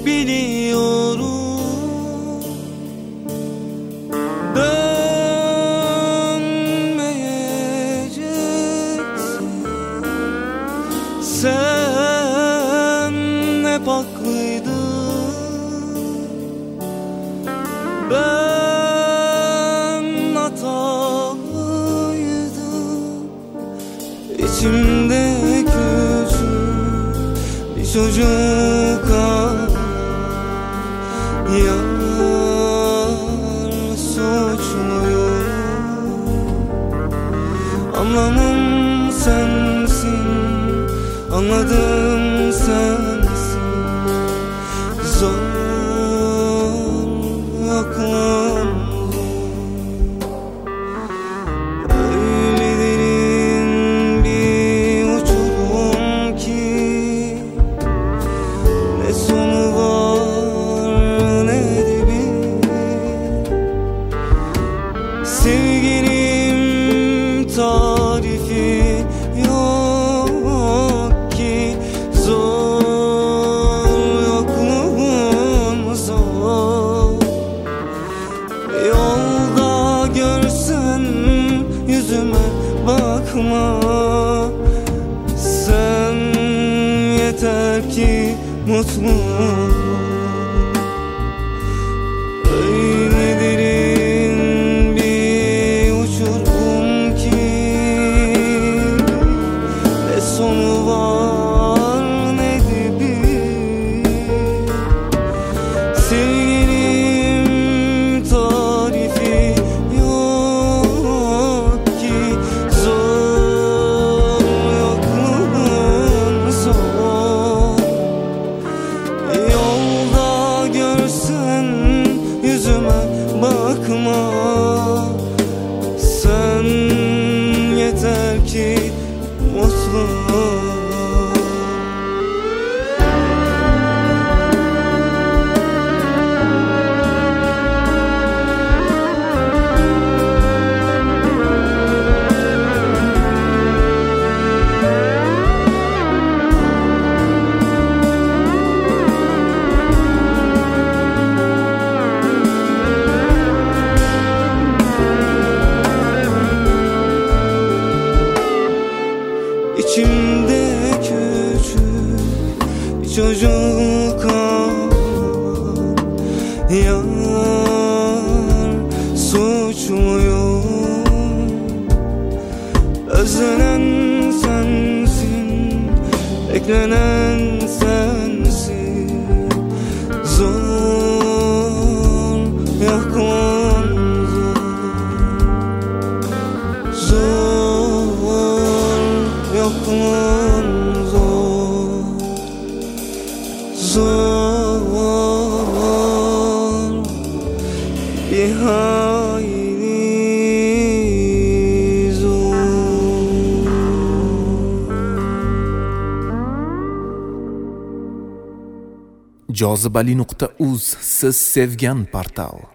biliyorum. Dönmeyeceksin. Sen hep haklıydın. Ben hatalıydım. İçimde küçük bir çocuk yar suçluyum. Anlamım sensin, anladım sensin. Zor aklım öyle derin bir uçurum ki ne sonu var ne dibi. Sevgilim tarifi yok ki. Zor yokluğum zor. Yolda görsen yüzüme bakma. Sen yeter ki mutlu ol. Öyle derin bir uçurum ki ne sonu var ne dibi. Sevgilim tarifi yok ki. Zor yokluğum zor. Yolda görsen yüzüme bakma. Sen yeter ki mutlu ol. İçimde küçük bir çocuk yar suçluyum. Özlenen sensin, beklenen sensin. Zor yakın zor yokluğun zor. Zor bir hayli zor. Jozibali.uz siz sevgan portal.